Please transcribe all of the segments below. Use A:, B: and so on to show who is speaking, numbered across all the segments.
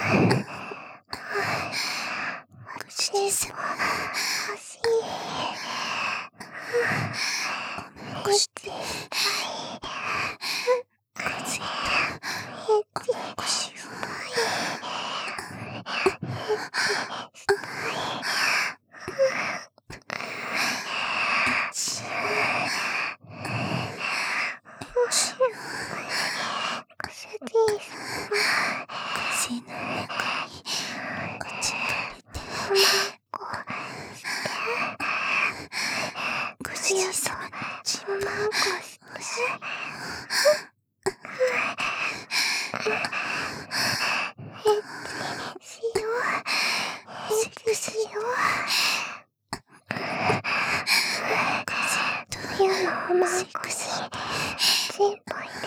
A: ご主人様欲しい。おむして風とお腰を風の中に落ちぶれてご主人様の血を欲しい。セックスしよう。風とセックスしてチンポ入れて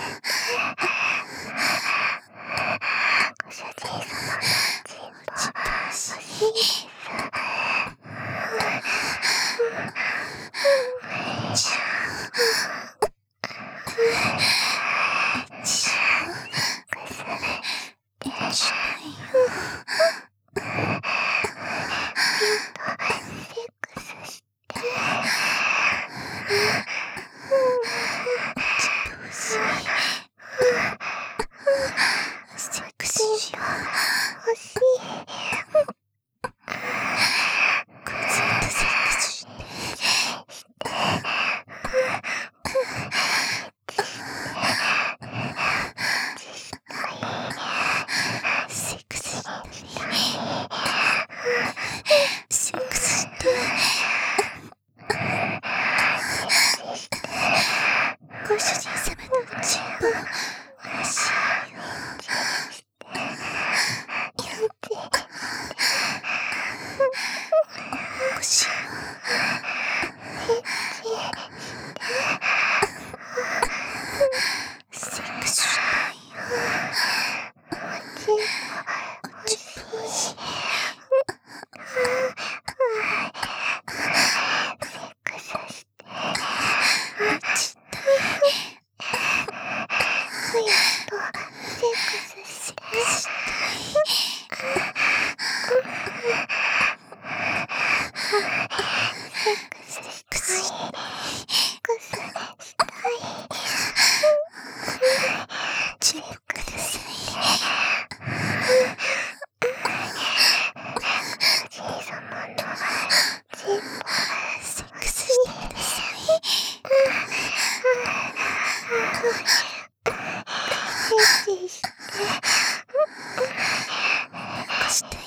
A: ご主人様のチンポ欲しいです。ご主人様のチンポ欲しいよ。腰をセックスしたいよ。おちんぽ欲しい。して